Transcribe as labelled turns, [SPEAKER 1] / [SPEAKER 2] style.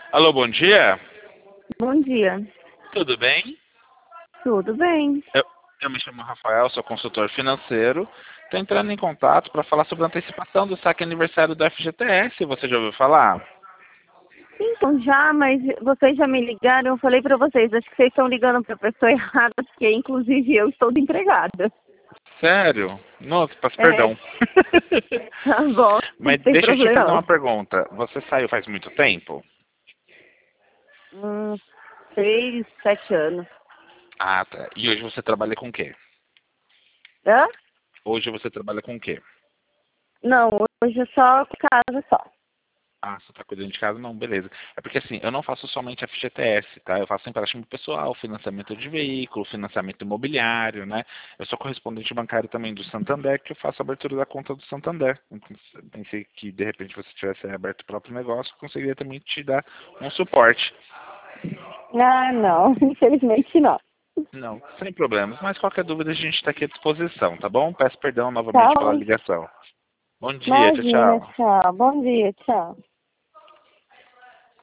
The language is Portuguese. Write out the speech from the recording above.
[SPEAKER 1] Alô, bom dia.
[SPEAKER 2] Bom dia.
[SPEAKER 1] Tudo bem?
[SPEAKER 2] Tudo bem?
[SPEAKER 1] Eu me chamo Rafael, sou consultor financeiro. Estou entrando em contato para falar sobre a antecipação do saque aniversário do FGTS. Você já ouviu falar?
[SPEAKER 2] Então já, mas vocês já me ligaram, eu falei pra vocês, acho que vocês estão ligando pra pessoa errada, porque inclusive eu estou desempregada.
[SPEAKER 1] Sério? Nossa, peço
[SPEAKER 2] É,
[SPEAKER 1] perdão.
[SPEAKER 2] tá bom, não
[SPEAKER 1] Mas
[SPEAKER 2] tem
[SPEAKER 1] deixa eu te fazer
[SPEAKER 2] problema
[SPEAKER 1] uma pergunta. Você saiu faz muito tempo?
[SPEAKER 2] não. 6, 7 anos.
[SPEAKER 1] Ah, tá. E hoje você trabalha com o quê?
[SPEAKER 2] Hã?
[SPEAKER 1] Hoje você trabalha com o quê?
[SPEAKER 2] Não, hoje é só casa só.
[SPEAKER 1] Ah, você está cuidando de casa? Não, beleza. É porque assim, eu não faço somente FGTS, tá? Eu faço empréstimo pessoal, financiamento de veículo, financiamento imobiliário, né? Eu sou correspondente bancário também do Santander, que eu faço a abertura da conta do Santander. Então, pensei que de repente você tivesse aberto o próprio negócio, eu conseguiria também te dar um suporte.
[SPEAKER 2] Ah, não, infelizmente não.
[SPEAKER 1] Não, sem problemas. Mas qualquer dúvida a gente está aqui à disposição, tá bom? Peço perdão
[SPEAKER 2] Tá
[SPEAKER 1] novamente pela
[SPEAKER 2] bom.
[SPEAKER 1] ligação. Bom dia, tchau,
[SPEAKER 2] Imagina,
[SPEAKER 1] tchau.
[SPEAKER 2] tchau. Bom dia, tchau.